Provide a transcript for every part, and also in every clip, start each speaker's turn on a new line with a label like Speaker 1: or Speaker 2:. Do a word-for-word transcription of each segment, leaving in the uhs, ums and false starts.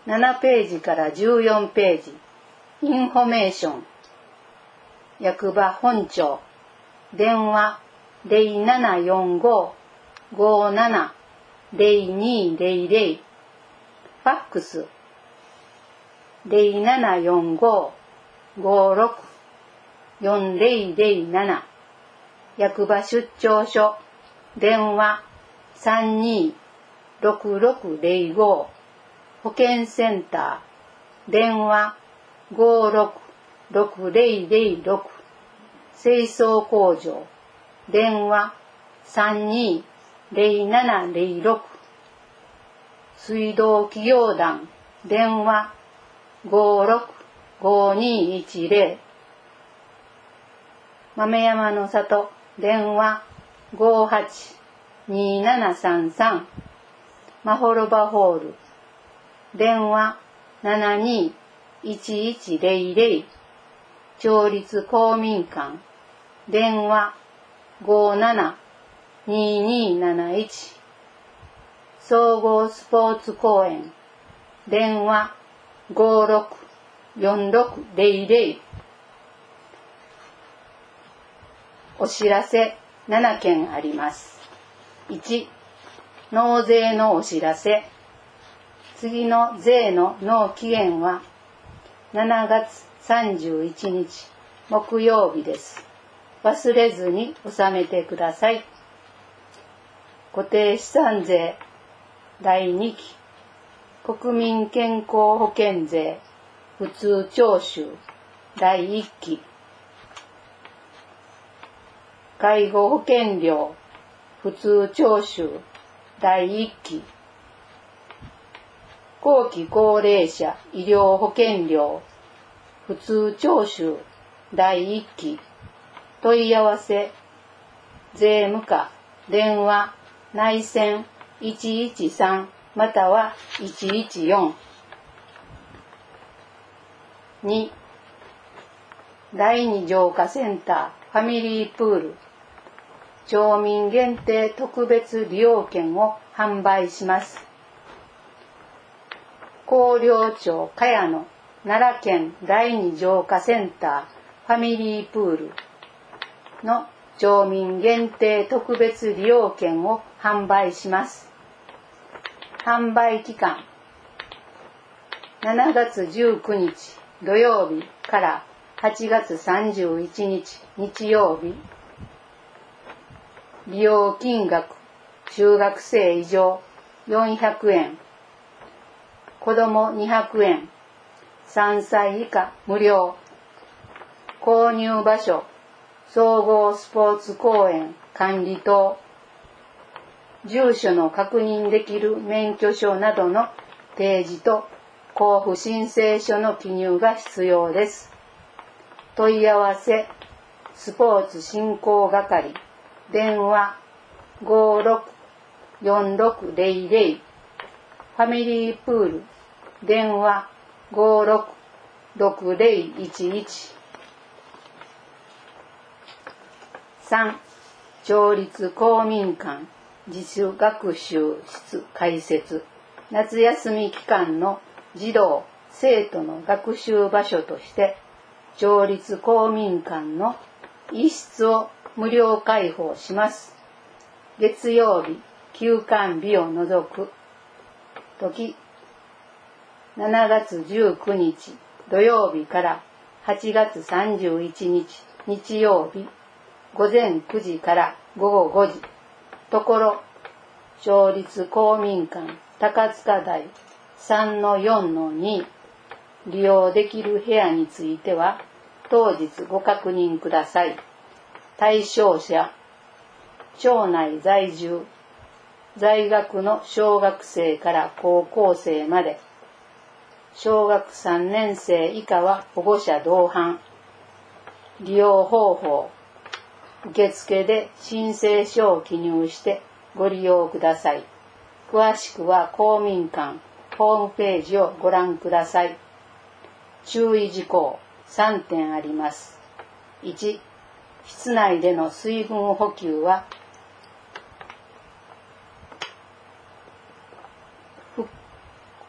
Speaker 1: ななページからじゅうよんページ、インフォメーション、役場本庁、電話 ゼロななよんご ごーなな ゼロにーゼロゼロ、ファックス ゼロななよんご ごーろく よんゼロゼロなな、役場出張所、電話 さんにーろくろくゼロご、保健センター、電話 ごーろくろくゼロゼロろく、清掃工場、電話 さんにーゼロななゼロろく、水道企業団、電話 ごーろくごーにーいちゼロ、豆山の里、電話 ごーはちにーななさんさん、まほろばホール、電話 ななにーいちいちゼロゼロ、町立公民館、電話 ごーななにーにーなないち、総合スポーツ公園、電話 ごーろくよんろくゼロゼロ、お知らせななけんあります。いち、納税のお知らせ。次の税の納期限はしちがつさんじゅういちにち木曜日です。忘れずに納めてください。固定資産税だいにき、国民健康保険税普通徴収だいいっき、介護保険料普通徴収だいいっき、後期高齢者医療保険料普通徴収だいいっき、問い合わせ税務課電話内線いちいちさんまたはいちいちよん。に、第二浄化センターファミリープール、町民限定特別利用券を販売します。広陵町茅野奈良県第二浄化センターファミリープールの町民限定特別利用券を販売します。販売期間しちがつじゅうくにち土曜日からはちがつさんじゅういちにち日曜日。利用金額中学生以上よんひゃくえん、子どもにひゃくえん、さんさい以下無料。購入場所総合スポーツ公園管理棟。住所の確認できる免許証などの提示と交付申請書の記入が必要です。問い合わせスポーツ振興係電話 ごーろくよんろくゼロゼロ、ファミリープール電話 ごーろくろくゼロいちいち。さん、町立公民館自主学習室開設。夏休み期間の児童生徒の学習場所として町立公民館の一室を無料開放します。月曜日休館日を除く時しちがつじゅうくにち土曜日からはちがつさんじゅういちにち日曜日ごぜんくじからごごごじ。ところ町立公民館高塚台 さんのよんのに 利用できる部屋については当日ご確認ください。対象者町内在住在学の小学生から高校生まで、小学さんねん生以下は保護者同伴。利用方法受付で申請書を記入してご利用ください。詳しくは公民館ホームページをご覧ください。注意事項さんてんあります。いち、室内での水分補給は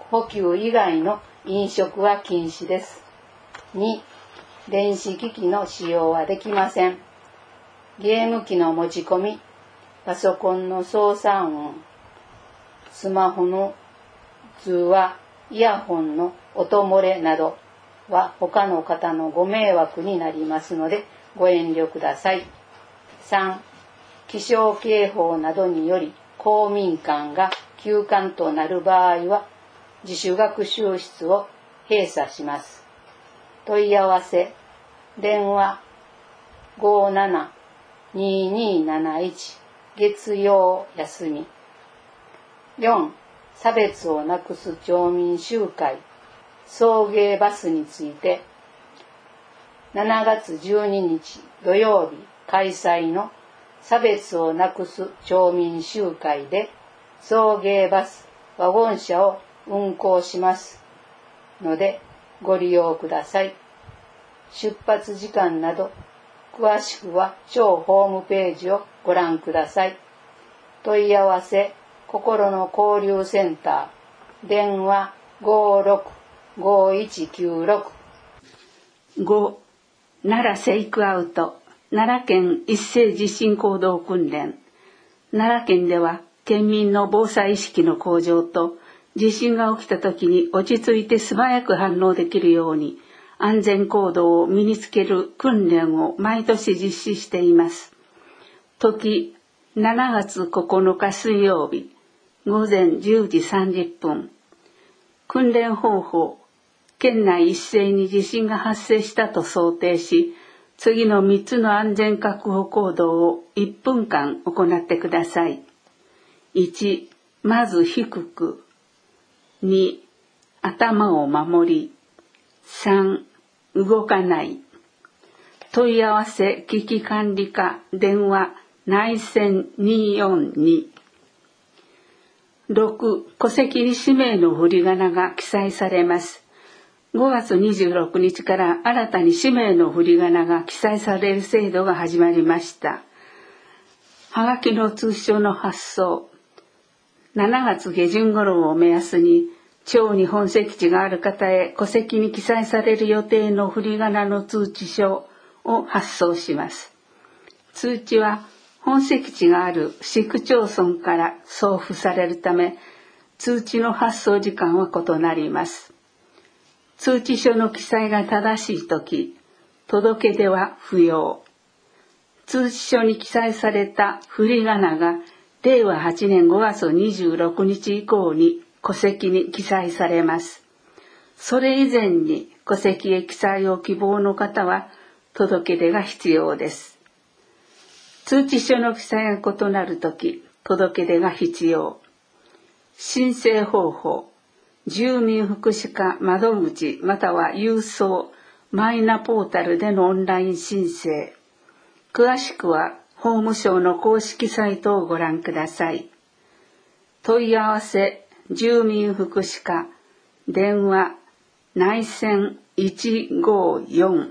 Speaker 1: 補給以外の飲食は禁止です。に、電子機器の使用はできません。ゲーム機の持ち込み、パソコンの操作音、スマホの通話、イヤホンの音漏れなどは他の方のご迷惑になりますのでご遠慮ください。さん、気象警報などにより公民館が休館となる場合は自主学習室を閉鎖します。問い合わせ、電話 ごーなな にーにーなないち 月曜休み。よん、差別をなくす町民集会送迎バスについてしちがつじゅうににち土曜日開催の差別をなくす町民集会で送迎バスワゴン車を運行しますのでご利用ください。出発時間など詳しくは町ホームページをご覧ください。問い合わせ、心の交流センター、電話 ごーろく ごーいちきゅうろく。ご、奈良セイクアウト、奈良県一斉地震行動訓練。奈良県では県民の防災意識の向上と地震が起きた時に落ち着いて素早く反応できるように安全行動を身につける訓練を毎年実施しています。時、しちがつここのか水曜日、ごぜんじゅうじさんじゅっぷん。訓練方法、県内一斉に地震が発生したと想定し、次のみっつの安全確保行動をいっぷんかん行ってください。いち、まず低く。に、頭を守り。さん、動かない。問い合わせ危機管理課電話内線にーよんに。ろく、戸籍に氏名の振り仮名が記載されます。ごがつにじゅうろくにちから新たに氏名の振り仮名が記載される制度が始まりました。はがきの通知書の発送、しちがつげじゅん頃を目安に、町に本籍地がある方へ戸籍に記載される予定の振り仮名の通知書を発送します。通知は本籍地がある市区町村から送付されるため、通知の発送時間は異なります。通知書の記載が正しいとき、届け出は不要。通知書に記載された振り仮名がれいわはちねんごがつにじゅうろくにち以降に戸籍に記載されます。それ以前に戸籍へ記載を希望の方は届け出が必要です。通知書の記載が異なるとき、届け出が必要。申請方法、住民福祉課窓口または郵送、マイナポータルでのオンライン申請。詳しくは法務省の公式サイトをご覧ください。問い合わせ、住民福祉課、電話、内線いちごよん。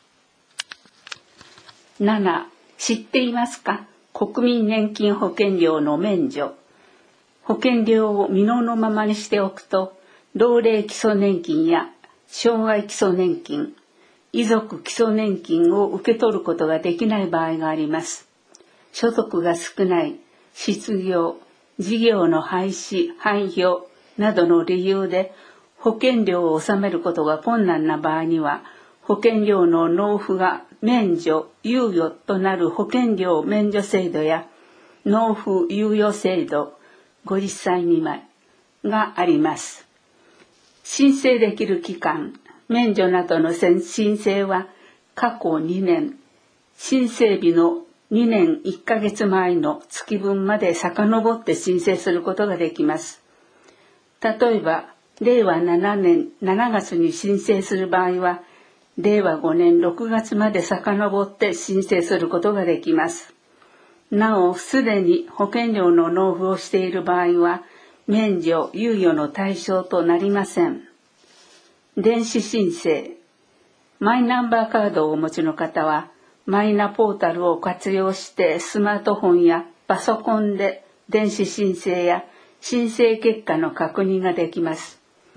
Speaker 1: なな、知っていますか？国民年金保険料の免除。保険料を未納のままにしておくと、老齢基礎年金や障害基礎年金、遺族基礎年金を受け取ることができない場合があります。所得が少ない、失業、事業の廃止、廃業などの理由で保険料を納めることが困難な場合には、保険料の納付が免除、猶予となる保険料免除制度や納付猶予制度、ごじゅっさい未満があります。申請できる期間、免除などの申請は過去にねん、申請日のにねんいっかげつまえの月分まで遡って申請することができます。例えば、れいわななねんしちがつに申請する場合は、れいわごねんろくがつまで遡って申請することができます。なお、すでに保険料の納付をしている場合は、免除・猶予の対象となりません。電子申請。マイナンバーカードをお持ちの方は、マイナポータルを活用してスマートフォンやパソコンで電子申請や申請結果の確認ができます。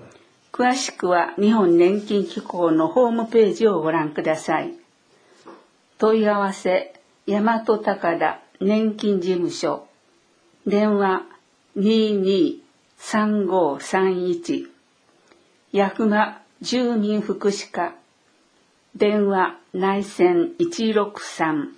Speaker 2: 詳しくは日本年金機構のホームページをご覧ください。問い合わせ大和高田年金事務所、電話 にーにーさんごーさんいち、八熊住民福祉課、電話内線いちろくさん。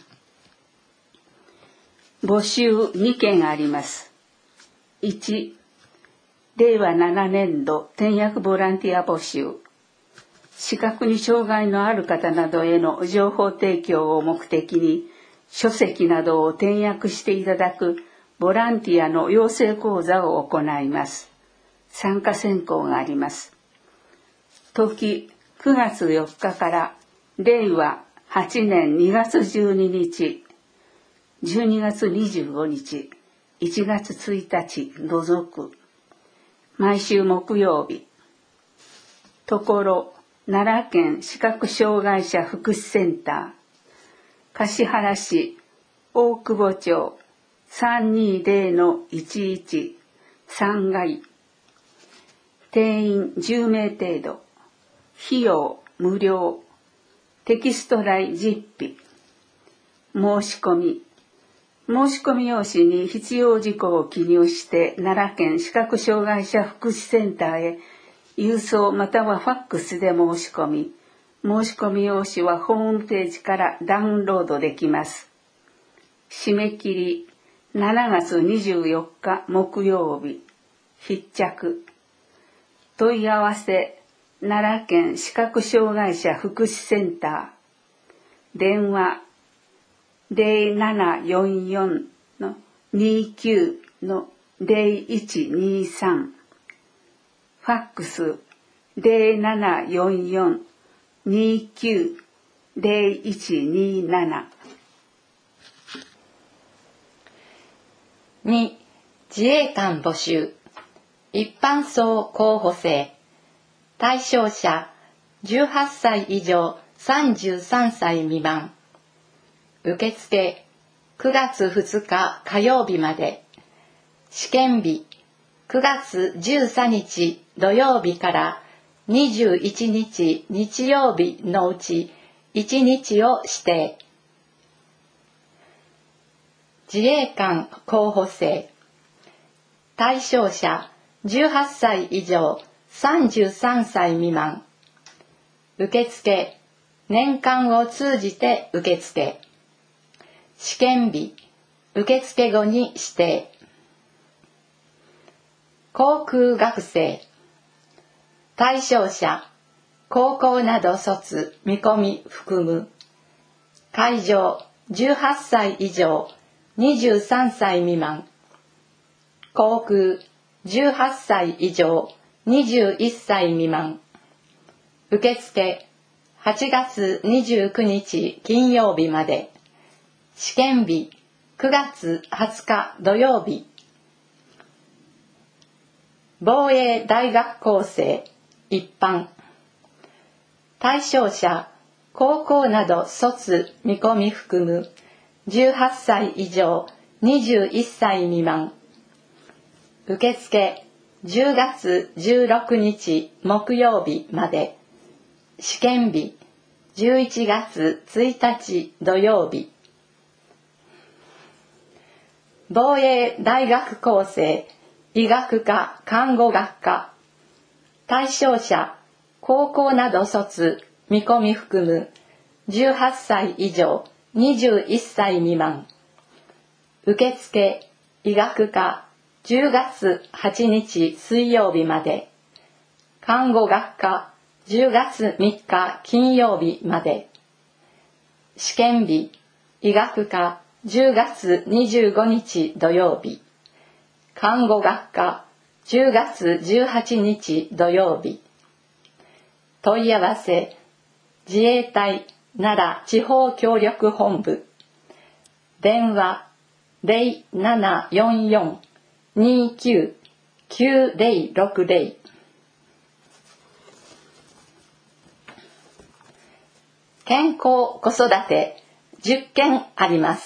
Speaker 2: 募集にけんあります。いち、れいわななねんど転訳ボランティア募集。視覚に障害のある方などへの情報提供を目的に、書籍などを転訳していただくボランティアの養成講座を行います。参加選考があります。時くがつよっかかられいわはちねんにがつじゅうににち、じゅうにがつにじゅうごにち、いちがつついたち除く。毎週木曜日。ところ奈良県視覚障害者福祉センター、橿原市大久保町 さんにーぜろのいちいち さんがい。定員じゅうめい程度。費用無料。テキスト代じゅっぴ。申し込み。申し込み用紙に必要事項を記入して奈良県視覚障害者福祉センターへ郵送またはファックスで申し込み、申し込み用紙はホームページからダウンロードできます。締め切りしちがつにじゅうよっか木曜日。必着。問い合わせ奈良県視覚障害者福祉センター、電話ぜろななよんよんのにきゅうのぜろいちにさん、ファックスぜろななよんよんのにきゅうのぜろいちになな。
Speaker 1: に、自衛官募集。一般層候補生。対象者じゅうはっさい以上さんじゅうさんさい未満。受付くがつふつか火曜日まで。試験日くがつじゅうさんにち土曜日からにじゅういちにち日曜日のうちいちにちを指定。自衛官候補生。対象者じゅうはっさい以上さんじゅうさんさい未満。受付年間を通じて受付。試験日受付後に指定。航空学生。対象者高校など卒見込み含む。会場じゅうはっさい以上にじゅうさんさい未満。航空じゅうはっさい以上にじゅういっさい未満。受付はちがつにじゅうくにち金曜日まで。試験日くがつはつか土曜日。防衛大学校生一般。対象者高校など卒見込み含むじゅうはっさい以上にじゅういっさい未満。受付じゅうがつじゅうろくにち木曜日まで。試験日じゅういちがつついたち土曜日。防衛大学校生医学科看護学科。対象者高校など卒見込み含むじゅうはっさい以上にじゅういっさい未満。受付医学科じゅうがつはちにち水曜日まで。看護学科じゅうがつみっか金曜日まで。試験日医学科じゅうがつにじゅうごにち土曜日。看護学科じゅうがつじゅうはちにち土曜日。問い合わせ自衛隊奈良地方協力本部。電話ぜろななよんよんのにきゅうのきゅうぜろろくぜろ。健康子育てじゅっけんあります。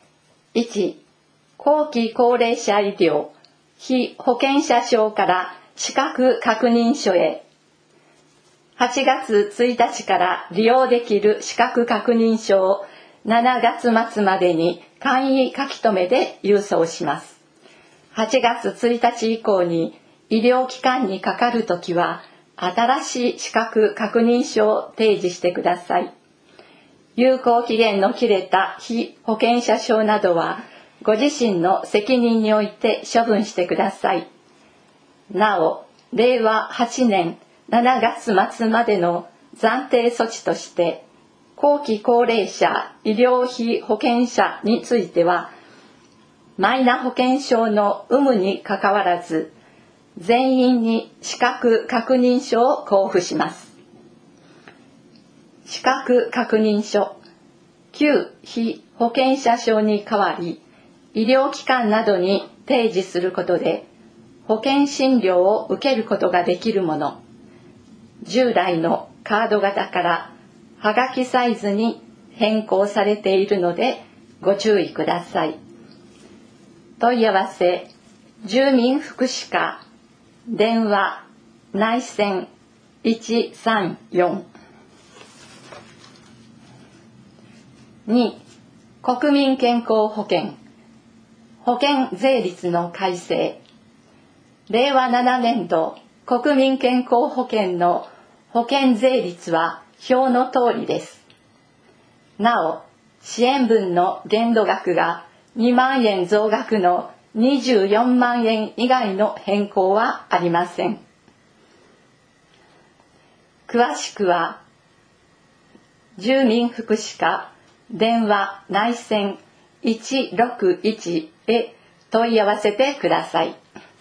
Speaker 1: いち、後期高齢者医療非保険者証から資格確認書へ。はちがつついたちから利用できる資格確認書をしちがつまつまでに簡易書き留めで郵送します。はちがつついたち以降に医療機関にかかるときは新しい資格確認書を提示してください。有効期限の切れた被保険者証などはご自身の責任において処分してください。なお、れいわはちねんしちがつまつまでの暫定措置として後期高齢者医療費保険者についてはマイナ保険証の有無にかかわらず全員に資格確認書を交付します。資格確認書、旧被保険者証に代わり医療機関などに提示することで保険診療を受けることができるもの、従来のカード型からはがきサイズに変更されているのでご注意ください。問い合わせ、住民福祉課、電話、内線いちさんよん。に、国民健康保険、保険税率の改正。れいわななねんど国民健康保険の保険税率は表の通りです。なお、支援分の限度額がにまんえん増額のにじゅうよんまんえん以外の変更はありません。詳しくは、住民福祉課、電話内線いちろくいちへ問い合わせてください。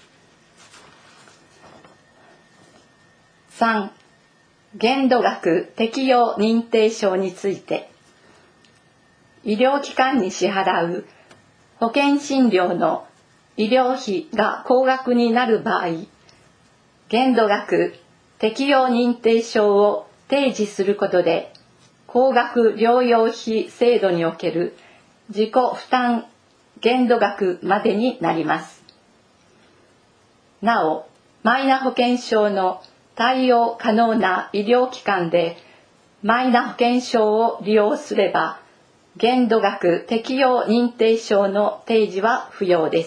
Speaker 1: さん、限度額適用認定証について、医療機関に支払う保険診療の医療費が高額になる場合、限度額適用認定証を提示することで高額療養費制度における自己負担限度額までになります。なお、マイナ保険証の対応可能な医療機関でマイナ保険証を利用すれば限度額適用認定証の提示は不要です。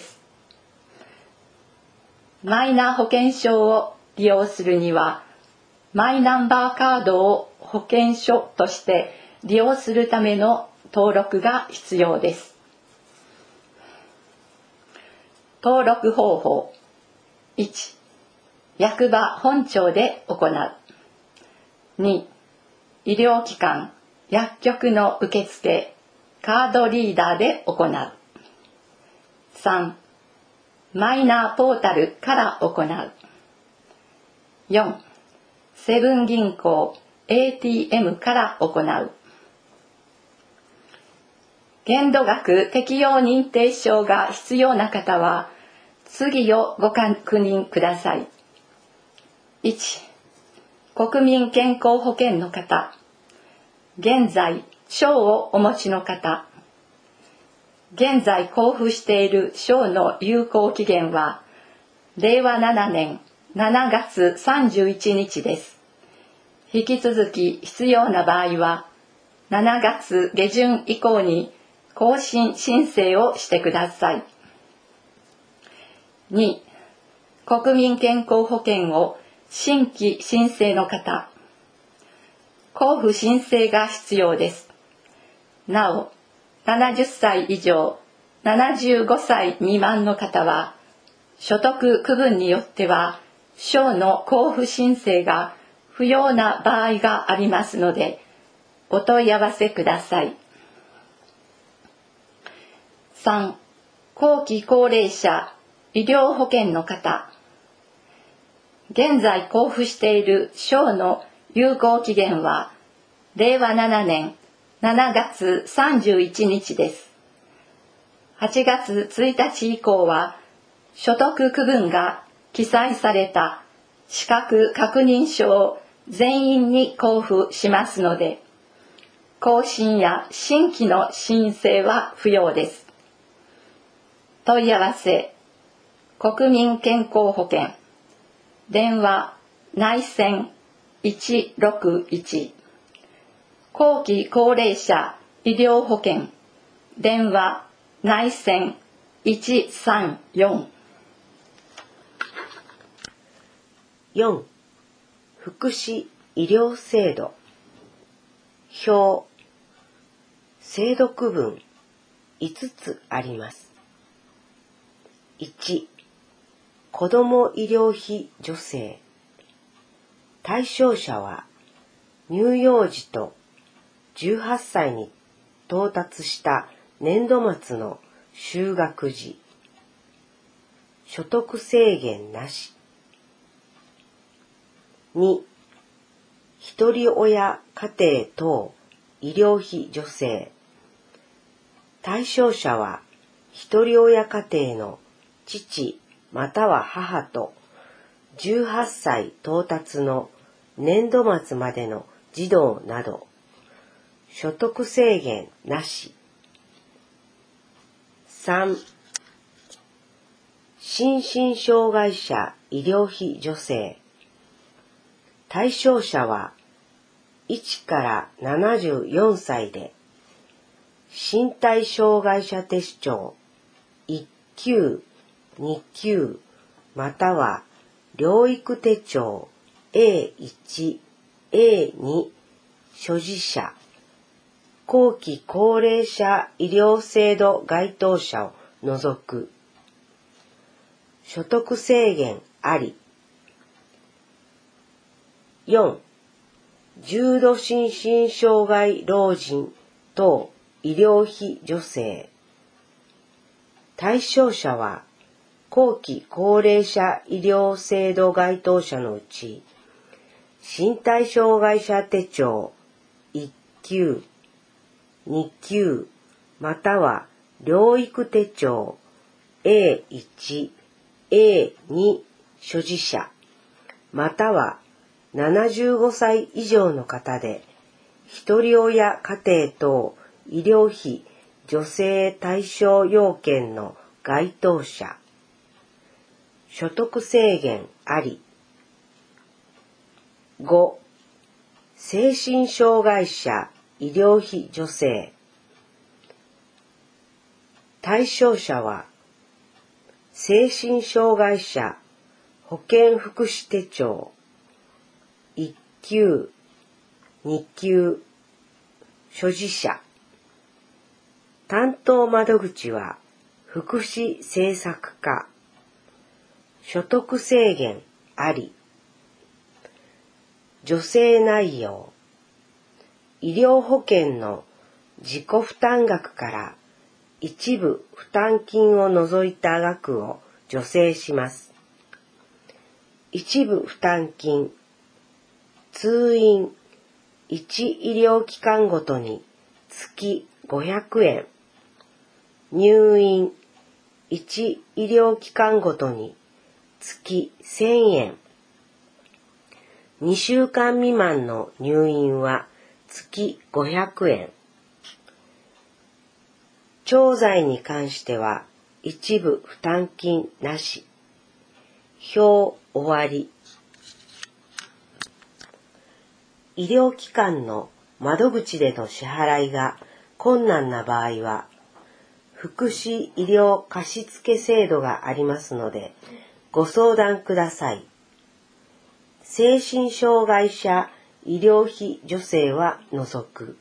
Speaker 1: マイナ保険証を利用するにはマイナンバーカードを保険証として利用するための登録が必要です。登録方法。いち、役場本庁で行う。に、医療機関、薬局の受付、カードリーダーで行う。さん、マイナポータルから行う。よん、セブン銀行 エーティーエム から行う。限度額適用認定証が必要な方は次をご確認ください。いち、国民健康保険の方、現在証をお持ちの方、現在交付している証の有効期限はれいわななねんしちがつさんじゅういちにちです。引き続き必要な場合はしちがつげじゅん以降に更新申請をしてください。に、国民健康保険を新規申請の方、交付申請が必要です。なお、ななじゅっさい以上、ななじゅうごさい未満の方は、所得区分によっては、証の交付申請が不要な場合がありますので、お問い合わせください。さん、後期高齢者医療保険の方、現在交付している証の有効期限はれいわななねんしちがつさんじゅういちにちです。はちがつついたち以降は所得区分が記載された資格確認書を全員に交付しますので、更新や新規の申請は不要です。問い合わせ、国民健康保険電話内線いちろくいち、後期高齢者医療保険電話内線いちさんよん。
Speaker 3: よん、福祉医療制度表、制度区分いつつあります。いち、子ども医療費助成。対象者は乳幼児とじゅうはっさいに到達した年度末の就学時。所得制限なし。に、ひとり親家庭等医療費助成。対象者はひとり親家庭の父または母とじゅうはっさい到達の年度末までの児童など。所得制限なし。さん、心身障害者医療費助成。対象者はいちからななじゅうよんさいで身体障害者手帳いっきゅう、にきゅうまたは療育手帳 エーいち、エーに 所持者、後期高齢者医療制度該当者を除く。所得制限あり。よん、重度心身障害老人等医療費助成。対象者は後期高齢者医療制度該当者のうち身体障害者手帳いっきゅう、にきゅうまたは療育手帳 エーいち、エーに 所持者またはななじゅうごさい以上の方でひとり親家庭等医療費助成対象要件の該当者。所得制限あり。ご、精神障害者医療費助成。対象者は精神障害者保健福祉手帳いっきゅう、にきゅう所持者。担当窓口は福祉政策課。所得制限あり。助成内容。医療保険の自己負担額から一部負担金を除いた額を助成します。一部負担金。通院いち医療機関ごとに月ごひゃくえん。入院いち医療機関ごとに月せんえん。にしゅうかん未満の入院は月ごひゃくえん。調剤に関しては一部負担金なし。表終わり。医療機関の窓口での支払いが困難な場合は、福祉医療貸付制度がありますので、ご相談ください。精神障害者医療費助成は除く。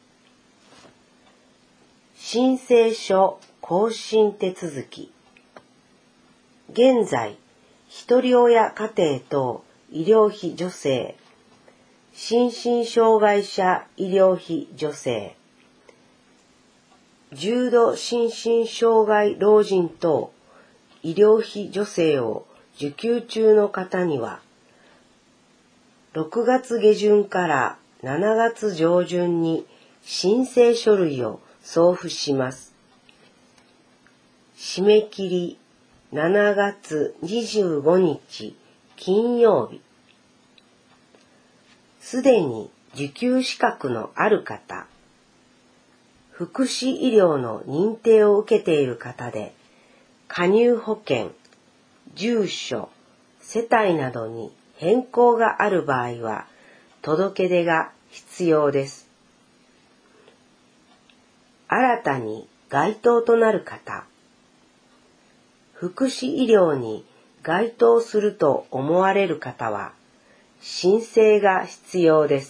Speaker 3: 申請書更新手続き。現在、ひとり親家庭等医療費助成、心身障害者医療費助成、重度心身障害老人等医療費助成を受給中の方には、ろくがつ下旬からしちがつ上旬に申請書類を送付します。締め切りしちがつにじゅうごにち金曜日。すでに受給資格のある方、福祉医療の認定を受けている方で、加入保険、住所、世帯などに変更がある場合は届け出が必要です。新たに該当となる方、福祉医療に該当すると思われる方は申請が必要です。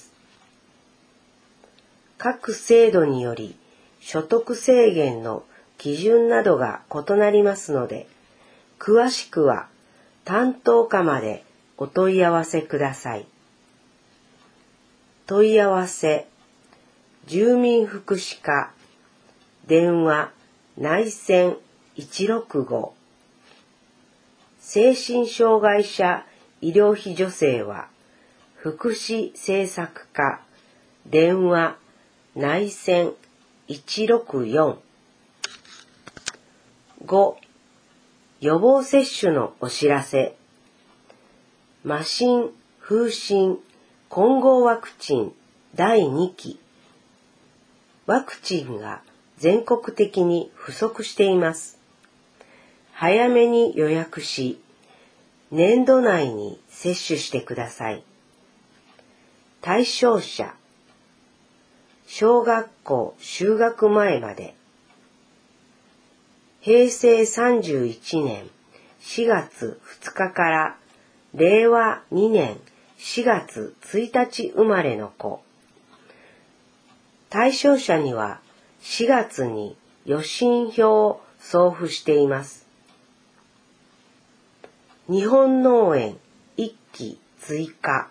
Speaker 3: 各制度により所得制限の基準などが異なりますので、詳しくは担当課までお問い合わせください。問い合わせ、住民福祉課、電話、内線いちろくご、精神障害者医療費助成は、福祉政策課、電話、内線いちろくよん。ご、予防接種のお知らせ。麻疹、風疹、混合ワクチンだいにき。ワクチンが全国的に不足しています。早めに予約し、年度内に接種してください。対象者、小学校就学前まで。へいせいさんじゅういちねんしがつふつかかられいわにねんしがつついたち生まれの子。対象者にはしがつに予診票を送付しています。日本脳炎いっき追加。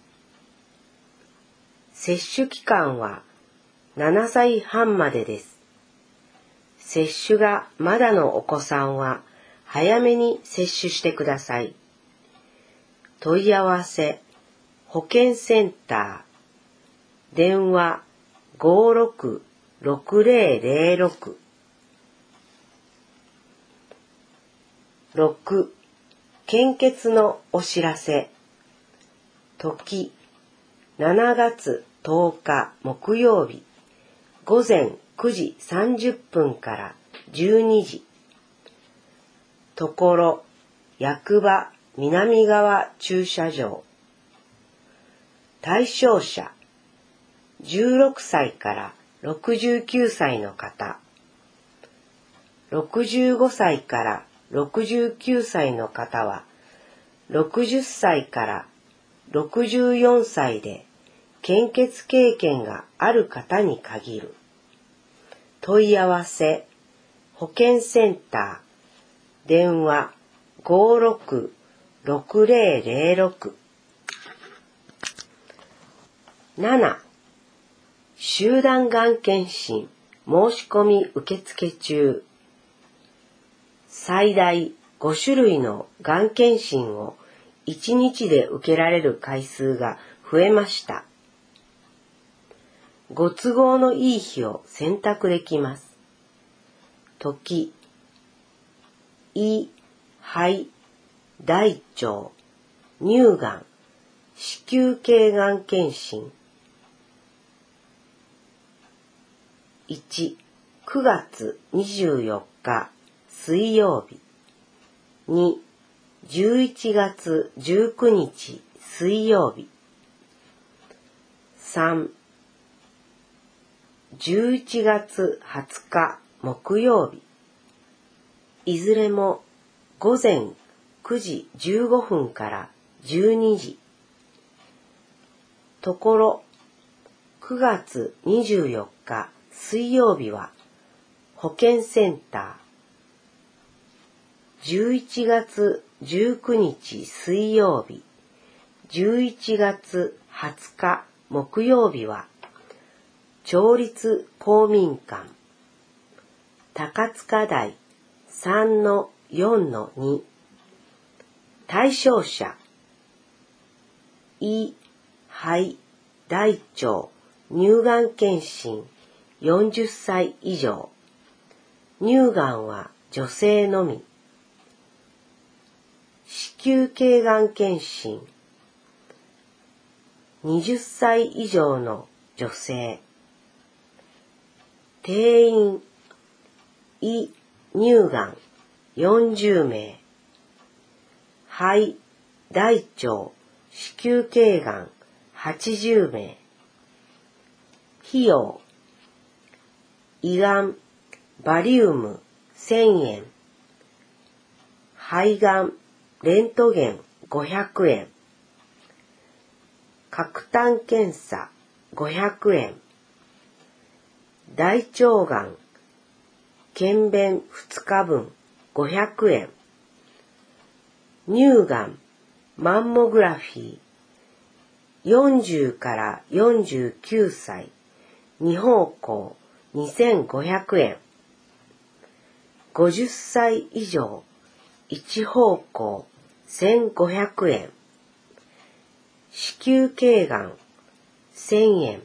Speaker 3: 接種期間はななさいはんまでです。接種がまだのお子さんは早めに接種してください。問い合わせ、保健センター、電話ごろくろくぜろぜろろく。ろく、献血のお知らせ。時、しちがつとおか木曜日、ごぜんくじさんじゅっぷんからじゅうにじ。ところ、役場南側駐車場。対象者、じゅうろくさいからろくじゅうきゅうさいの方。ろくじゅうごさいからろくじゅうきゅうさいの方は、ろくじゅっさいからろくじゅうよんさいで献血経験がある方に限る。問い合わせ、保健センター、電話ごろくろくぜろぜろろく。なな、集団がん検診申し込み受付中。最大ごしゅるいのがん検診をいちにちで受けられる回数が増えました。ご都合のいい日を選択できます。時、胃、肺、大腸、乳がん、子宮頸がん検診。いち、くがつにじゅうよっか水曜日。に、じゅういちがつじゅうくにち水曜日。さん、じゅういちがつはつか木曜日。いずれもごぜんくじじゅうごふんからじゅうにじ。ところ、くがつにじゅうよっか水曜日は保健センター。じゅういちがつじゅうくにち水曜日、じゅういちがつはつか木曜日は町立公民館。高塚台 さんのよんのに。対象者、胃、肺、大腸、乳がん検診よんじゅっさい以上。乳がんは女性のみ。子宮頸がん検診はたち以上の女性。定員、胃、乳がんよんじゅうめい。肺、大腸、 子宮頸がんはちじゅうめい。費用、胃がん、バリウムせんえん。肺がん、レントゲンごひゃくえん。角炭検査ごひゃくえん。大腸がん、検便ふつかぶんごひゃくえん。乳がん、マンモグラフィー、よんじゅうからよんじゅうきゅうさい、に方向にせんごひゃくえん。ごじゅっさい以上、いち方向せんごひゃくえん。子宮頸がんせんえん。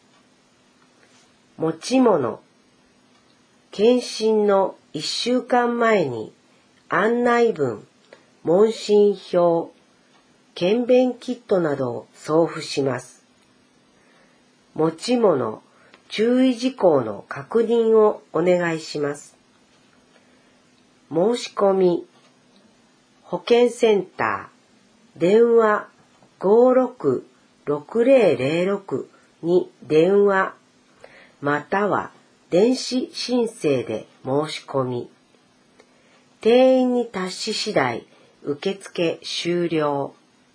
Speaker 3: 持ち物、検診のいっしゅうかんまえに案内文、問診票、検便キットなどを送付します。持ち物、注意事項の確認をお願いします。申し込み、保健センター、電話ごーろくろくぜろぜろろくに電話、または電子申請で申し込み。定員に達し次第、受付終了。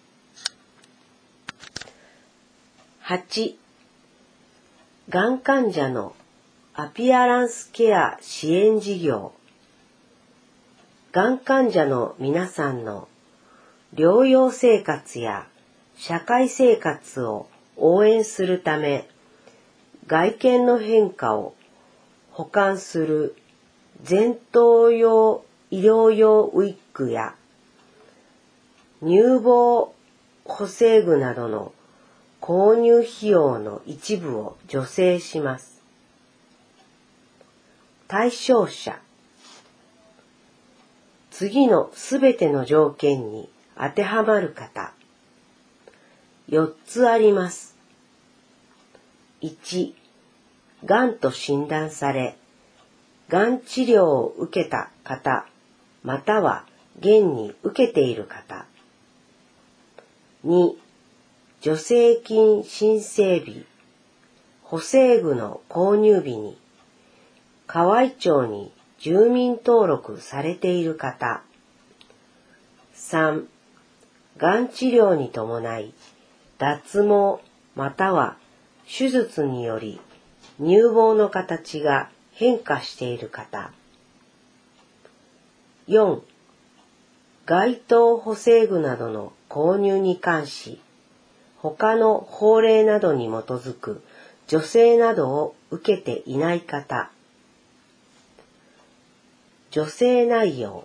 Speaker 3: はち、がん患者のアピアランスケア支援事業。がん患者の皆さんの療養生活や社会生活を応援するため、外見の変化を補完する前頭葉医療用ウィッグや乳房補正具などの購入費用の一部を助成します。対象者、次のすべての条件に当てはまる方、よっつあります。いち、がんと診断され、がん治療を受けた方、または現に受けている方。に、助成金申請日、補正具の購入日に、河合町に住民登録されている方。さん、がん治療に伴い、脱毛または手術により乳房の形が変化している方。よん、該当補正具などの購入に関し、他の法令などに基づく助成などを受けていない方。助成内容、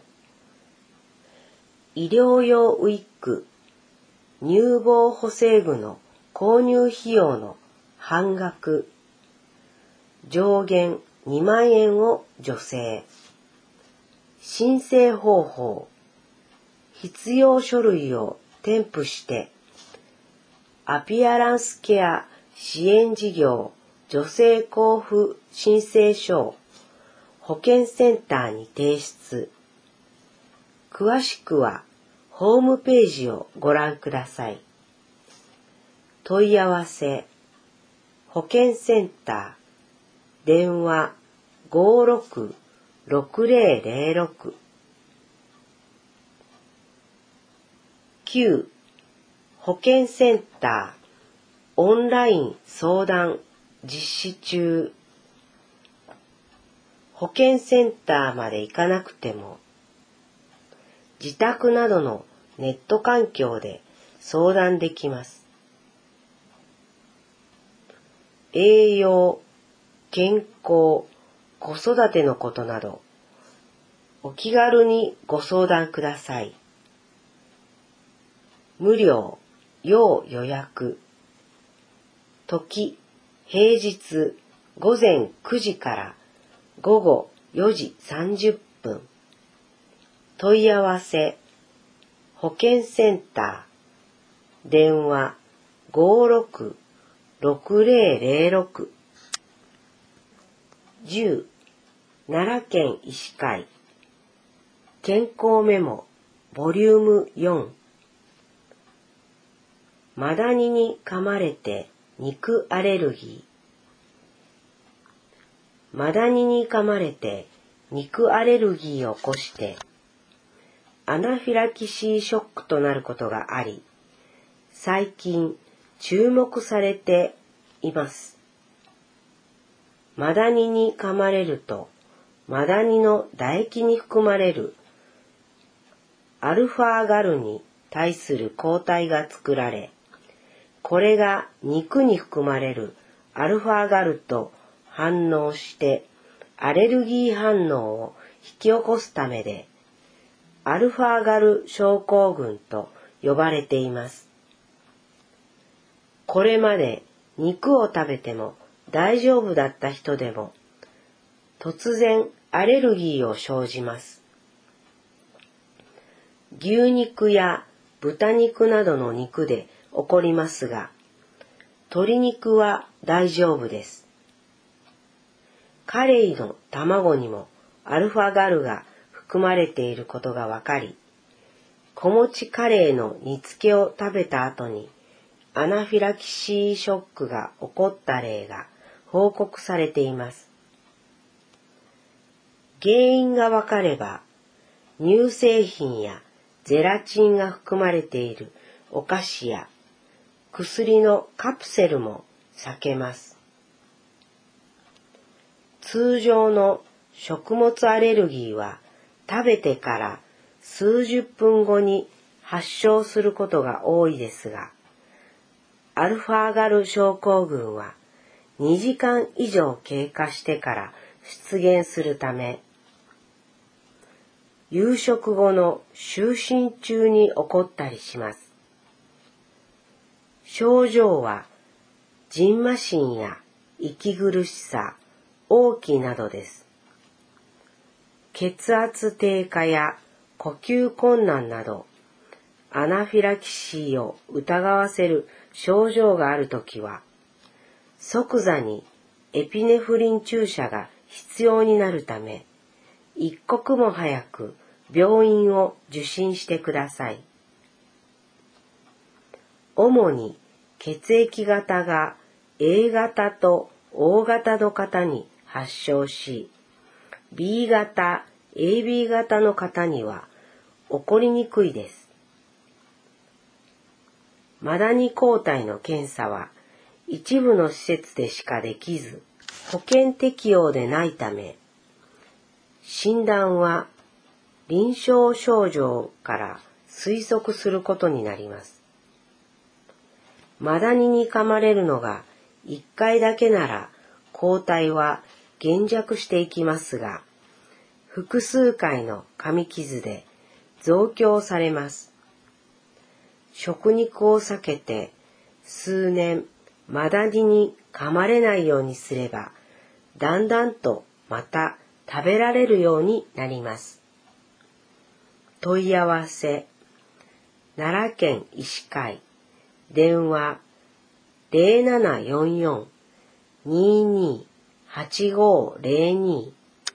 Speaker 3: 医療用ウィッグ、乳房補正具の購入費用の半額、上限にまんえんを助成。申請方法、必要書類を添付してアピアランスケア支援事業助成交付申請書を保健センターに提出。詳しくはホームページをご覧ください。問い合わせ、保健センター、電話ごーろくろくぜろぜろろく。きゅう、保健センター、オンライン相談実施中。保健センターまで行かなくても、自宅などのネット環境で相談できます。栄養、健康、子育てのことなど、お気軽にご相談ください。無料、要予約。時、平日ごぜんくじからごごよじさんじゅっぷん。問い合わせ、保健センター、電話ごーろくろくぜろぜろろく。じゅう、奈良県医師会、健康メモ、ボリュームよん。 マダニに噛まれて肉アレルギー。マダニに噛まれて肉アレルギーを起こしてアナフィラキシーショックとなることがあり、最近注目されています。マダニに噛まれると、マダニの唾液に含まれるアルファガルに対する抗体が作られ、これが肉に含まれるアルファガルと反応してアレルギー反応を引き起こすためで、アルファガル症候群と呼ばれています。これまで肉を食べても大丈夫だった人でも、突然アレルギーを生じます。牛肉や豚肉などの肉で起こりますが、鶏肉は大丈夫です。カレイの卵にもアルファガルが含まれていることがわかり、子持ちカレイの煮付けを食べた後にアナフィラキシーショックが起こった例が報告されています。原因がわかれば、乳製品やゼラチンが含まれているお菓子や薬のカプセルも避けます。通常の食物アレルギーは食べてから数十分後に発症することが多いですが、アルファガル症候群はにじかん以上経過してから出現するため、夕食後の就寝中に起こったりします。症状は、じんましんや息苦しさ、嘔気などです。血圧低下や呼吸困難など、アナフィラキシーを疑わせる症状があるときは、即座にエピネフリン注射が必要になるため、一刻も早く病院を受診してください。主に血液型が エー 型と オー 型の方に発症し、ビー 型、エービー 型の方には起こりにくいです。マダニ抗体の検査は一部の施設でしかできず、保険適用でないため、診断は臨床症状から推測することになります。マダニに噛まれるのがいっかいだけなら抗体は減弱していきますが、複数回の噛み傷で増強されます。食肉を避けて数年マダニに噛まれないようにすれば、だんだんとまた食べられるようになります。問い合わせ、奈良県医師会、電話 ゼロななよんよん にーにー はちごゼロに。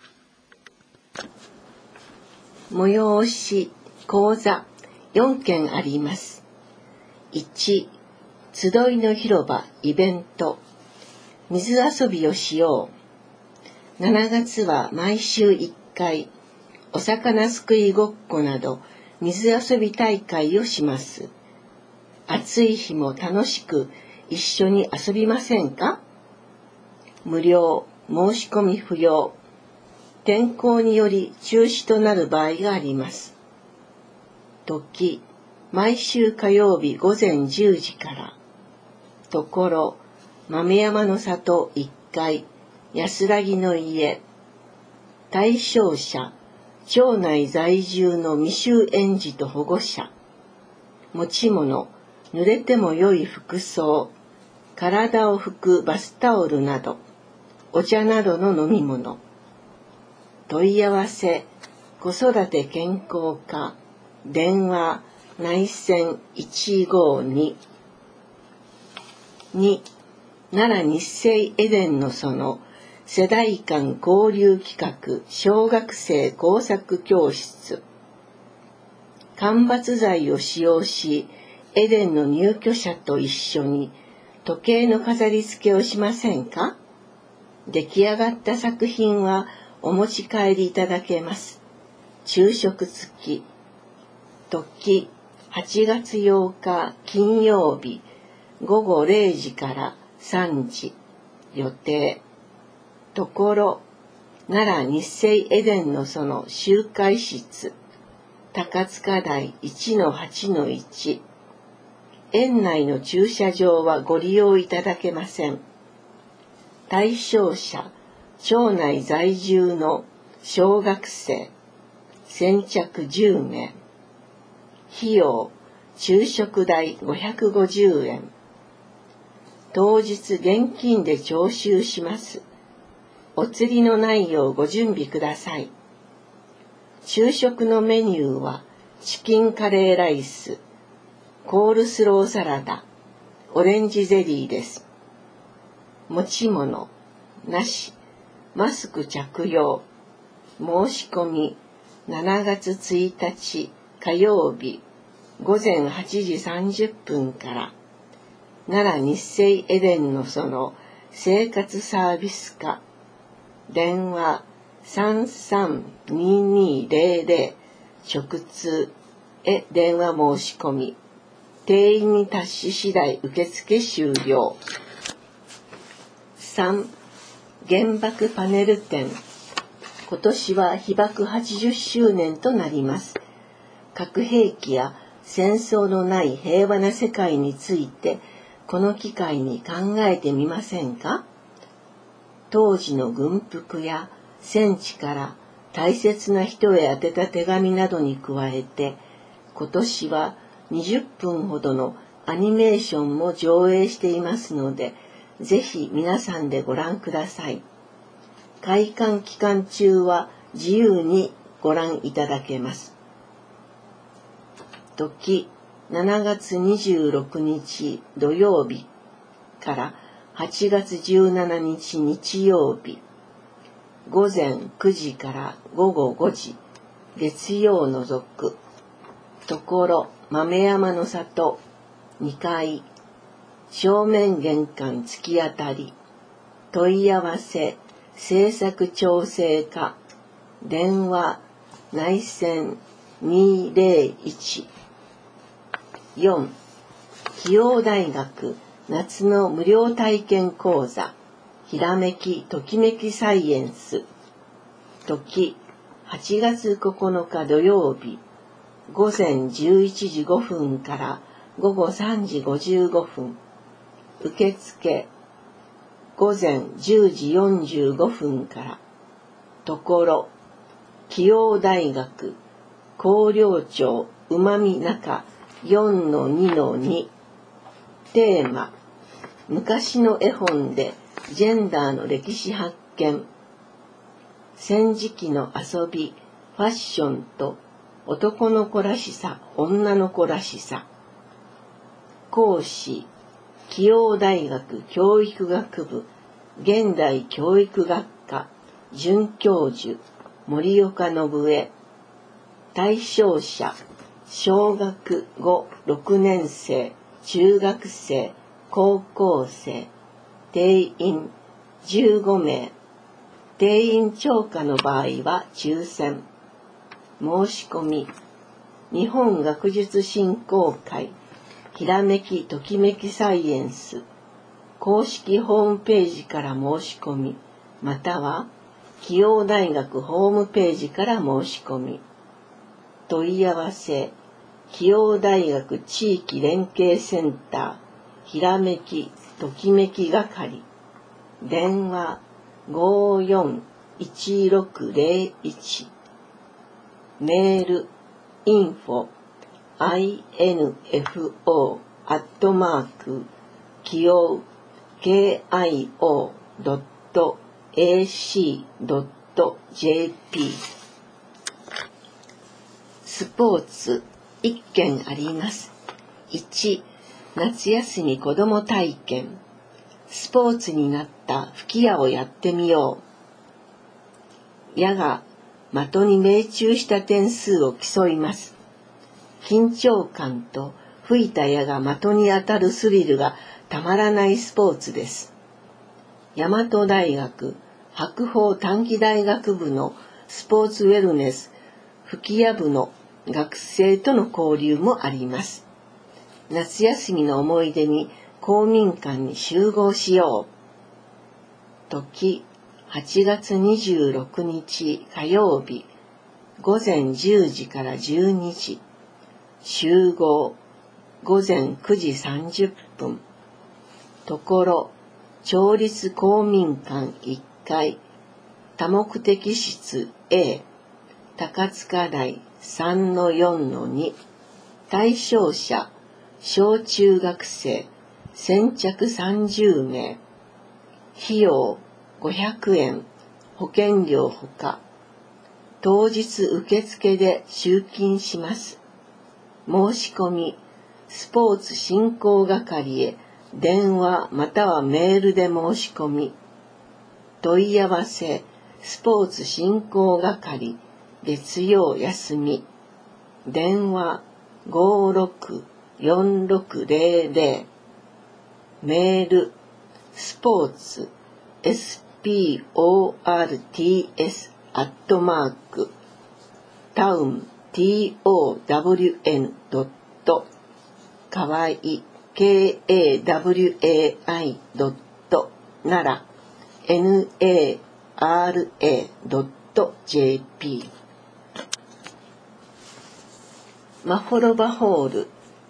Speaker 4: 催し講座よんけんあります。いち、集いの広場イベント、水遊びをしよう。しちがつは毎週いっかい、お魚すくいごっこなど水遊び大会をします。暑い日も楽しく一緒に遊びませんか？無料、申し込み不要。天候により中止となる場合があります。時、毎週火曜日ごぜんじゅうじから。ところ、豆山の里いっかい、安らぎの家。対象者、町内在住の未就園児と保護者。持ち物、濡れても良い服装、体を拭くバスタオルなど、お茶などの飲み物。問い合わせ、子育て健康課、電話、内線いちごに。に、奈良日生エデンの園、世代間交流企画小学生工作教室。間伐材を使用し、 エデンの入居者と一緒に時計の飾り付けをしませんか？出来上がった作品はお持ち帰りいただけます。昼食付き。時はちがつようか金曜日ごごれいじからさんじ予定。ところ奈良日生エデンの園集会室高塚台 いちのはちのいち。園内の駐車場はご利用いただけません。対象者町内在住の小学生先着じゅうめい。費用昼食代ごひゃくごじゅうえん。当日現金で徴収します。お釣りのないようご準備ください。昼食のメニューはチキンカレーライス、コールスローサラダ、オレンジゼリーです。持ち物なし、マスク着用。申し込みしちがつついたち火曜日ごぜんはちじさんじゅっぷんから奈良日生エデンの園生活サービス課電話 さんさんににぜろぜろ 直通へ電話申し込み。定員に達し次第受付終了。さん. 原爆パネル展。今年は被爆はちじゅっしゅうねんとなります。核兵器や戦争のない平和な世界についてこの機会に考えてみませんか？当時の軍服や戦地から大切な人へ宛てた手紙などに加えて、今年はにじゅっぷんほどのアニメーションも上映していますので、ぜひ皆さんでご覧ください。開館期間中は自由にご覧いただけます。時しちがつにじゅうろくにち土曜日からはちがつじゅうしちにち日曜日ごぜんくじからごごごじ月曜除く。ところ豆山の里にかい正面玄関突き当たり。問い合わせ制作調整課電話内線にぜろいち。よん. 紀応大学夏の無料体験講座ひらめきときめきサイエンス。時はちがつここのか土曜日ごぜんじゅういちじごふんからごごさんじごじゅうごふん。受付ごぜんじゅうじよんじゅうごふんから。ところ紀応大学広陵町うまみ中 よんのにのに。テーマ昔の絵本でジェンダーの歴史発見。戦時期の遊びファッションと男の子らしさ女の子らしさ。講師紀応大学教育学部現代教育学科准教授森岡信江。対象者小学ご、ろくねんせい、中学生、高校生。定員じゅうごめい。定員超過の場合は抽選。申し込み日本学術振興会ひらめきときめきサイエンス公式ホームページから申し込み、または紀応大学ホームページから申し込み。問い合わせ紀応大学地域連携センターひらめきときめき係電話ごーよんいちろくぜろいち。メール インフォ アイエヌエフオー アットマーク キオ ケーアイオー ドット エーシー ドット ジェーピー。 スポーツいっけんあります。いち. 夏休み子ども体験。スポーツになった吹き矢をやってみよう。矢が的に命中した点数を競います。緊張感と吹いた矢が的に当たるスリルがたまらないスポーツです。大和大学白鵬短期大学部のスポーツウェルネス吹矢部の学生との交流もあります。夏休みの思い出に公民館に集合しよう。時はちがつにじゅうろくにち火曜日、ごぜんじゅうじからじゅうにじ。集合ごぜんくじさんじゅっぷん。ところ町立公民館いっかい多目的室 A 高塚台 さんのよんのに。対象者小中学生先着さんじゅうめい。費用ごひゃくえん、保険料ほか。当日受付で集金します。申し込みスポーツ振興係へ電話またはメールで申し込み。問い合わせスポーツ振興係月曜休み。電話ごーろくよんろくぜろぜろ。メールスポーツ エスピーオーアールティーエス アットマークタウン ティーオーダブリューエヌ ドットかわい ケーエーダブリューエーアイ ドットなら エヌエーアールエー ドット ジェーピー。 マホロバホール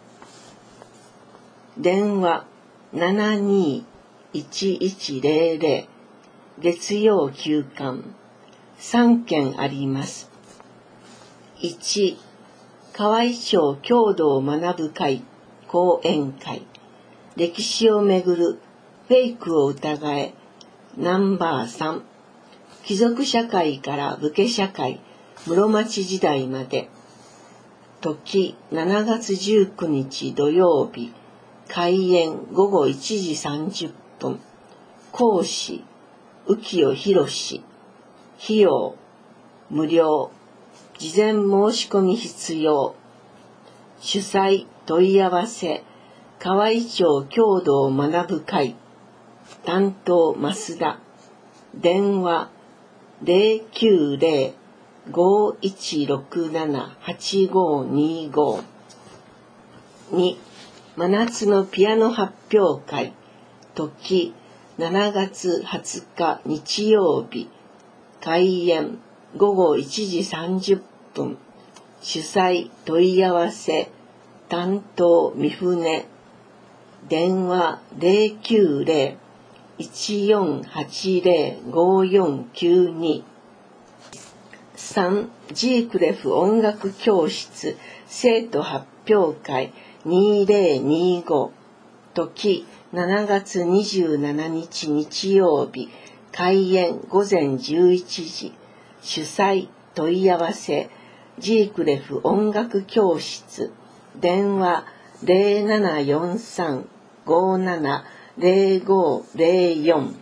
Speaker 4: 電話ななにーいちいちぜろぜろ。月曜休館さんけんあります。いち河合町郷土を学ぶ会講演会歴史をめぐるフェイクを疑えナンバーさん。貴族社会から武家社会室町時代まで。時しちがつじゅうくにち土曜日。開演ごごいちじさんじゅっぷん。講師浮世博。費用無料。事前申し込み必要。主催問い合わせ河合町郷土を学ぶ会担当増田。電話ゼロきゅうゼロ ごいちろくなな はちごにご。に真夏のピアノ発表会時しちがつはつか日曜日。開演ごごいちじさんじゅっぷん。主催問い合わせ担当三船。電話ゼロきゅうゼロ いちよんはちゼロ ごよんきゅうに。さんジークレフ音楽教室生徒発表会にせんにじゅうご。時しちがつにじゅうしちにち日曜日。開演ごぜんじゅういちじ。主催問い合わせジークレフ音楽教室。電話ゼロななよんさん ごななゼロごゼロよん。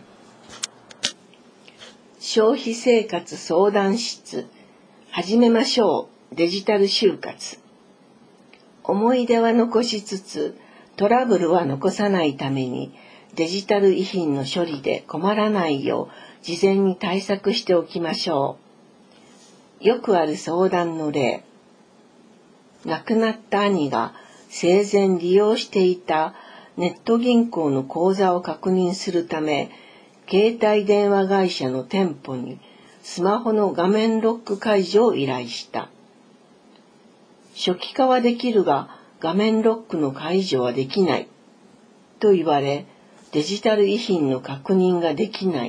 Speaker 4: 消費生活相談室始めましょうデジタル就活。思い出は残しつつトラブルは残さないためにデジタル遺品の処理で困らないよう事前に対策しておきましょう。よくある相談の例。亡くなった兄が生前利用していたネット銀行の口座を確認するため、携帯電話会社の店舗にスマホの画面ロック解除を依頼した。初期化はできるが画面ロックの解除はできないと言われ、デジタル遺品の確認ができない。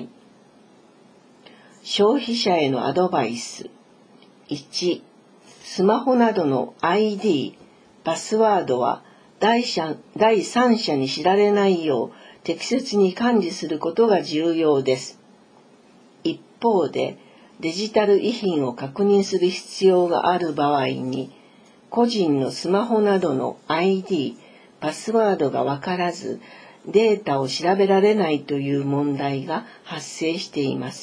Speaker 4: 消費者へのアドバイス。いちスマホなどの アイディー、パスワードは第三者に知られないよう適切に管理することが重要です。一方で、デジタル遺品を確認する必要がある場合に、個人のスマホなどの アイディー、パスワードがわからず、データを調べられないという問題が発生しています。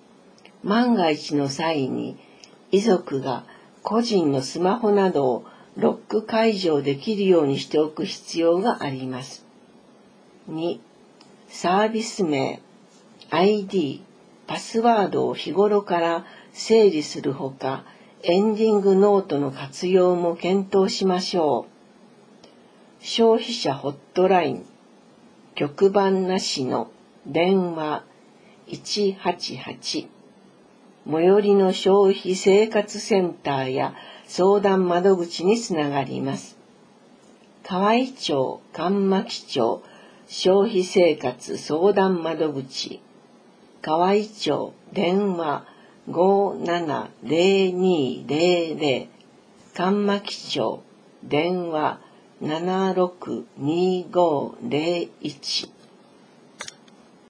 Speaker 4: 万が一の際に、遺族が個人のスマホなどをロック解除できるようにしておく必要があります。に、サービス名、アイディー、パスワードを日頃から整理するほか、エンディングノートの活用も検討しましょう。消費者ホットライン、局番なしの電話いちはちはち、最寄りの消費生活センターや相談窓口につながります。河合町上牧町消費生活相談窓口、河合町電話ごーななぜろにぜろぜろ、上牧町電話ななろくにごぜろいち。